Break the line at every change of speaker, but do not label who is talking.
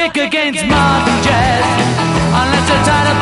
kick against modern jazz. Unless you're tired of